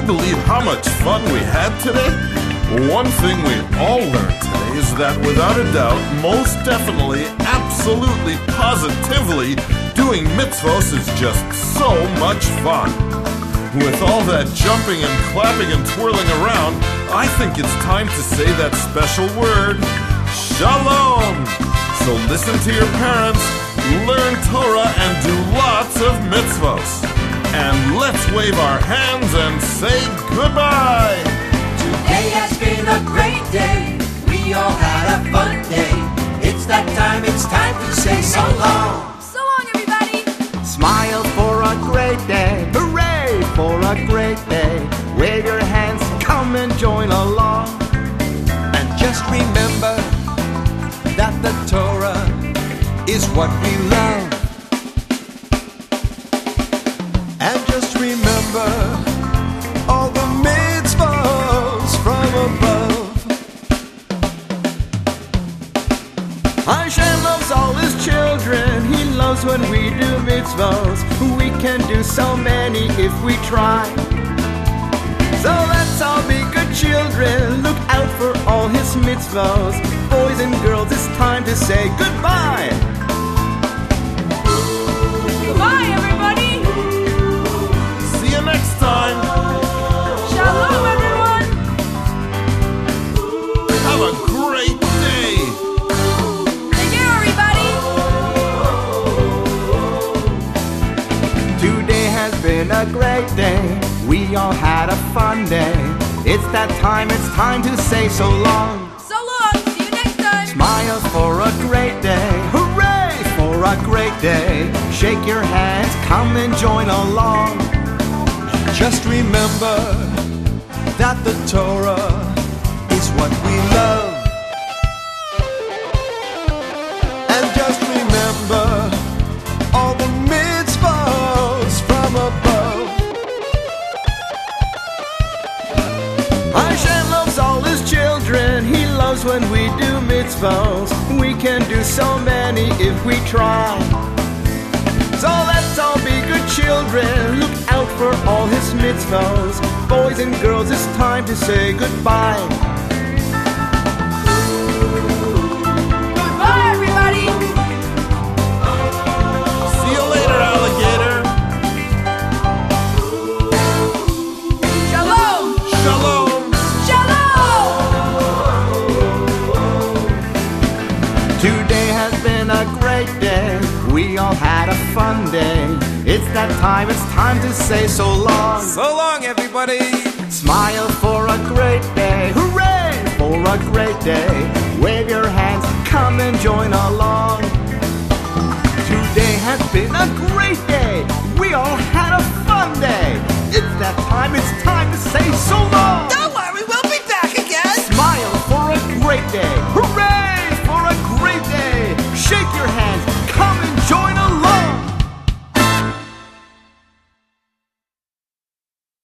believe how much fun we had today? One thing we all learned today is that without a doubt, most definitely, absolutely, positively, doing mitzvos is just so much fun. With all that jumping and clapping and twirling around, I think it's time to say that special word, Shalom! So listen to your parents, learn Torah, and do lots of mitzvos. And let's wave our hands and say goodbye! Today has been a great day. We all had a fun day. It's time to say so long. So long, everybody. Smile for a great day. Hooray for a great day. Wave your hands, come and join along. And just remember that the Torah is what we love. And just remember all the mitzvahs from above. Hashem loves all his children. He loves when we do mitzvahs. We can do so many if we try. So let's all be good children. Look out for all his mitzvahs. Boys and girls, it's time to say goodbye. Goodbye, everybody. See you next time! Shalom, everyone. Have a great day! Take care, everybody. Today has been a great day. We all had a fun day. It's that time, it's time to say so long. So long. See you next time. Smile for a great day. Hooray for a great day. Shake your hands, come and join along. Just remember that the Torah is what we love. And just remember all the mitzvahs from above. Hashem loves all his children. He loves when we do mitzvahs. We can do so many if we try. So let's all be good children. Look out for all his mitzvahs. Boys and girls, it's time to say goodbye. Goodbye, everybody. See you later, alligator! Shalom. Shalom! Shalom. Today has been a great day. We all had a fun day. It's that time, it's time to say so long. So long, everybody. Smile for a great day. Hooray for a great day. Wave your hands, come and join along. Today has been a great day. We all had a fun day. It's that time, it's time to say so long. Don't worry, we'll be back again. Smile for a great day.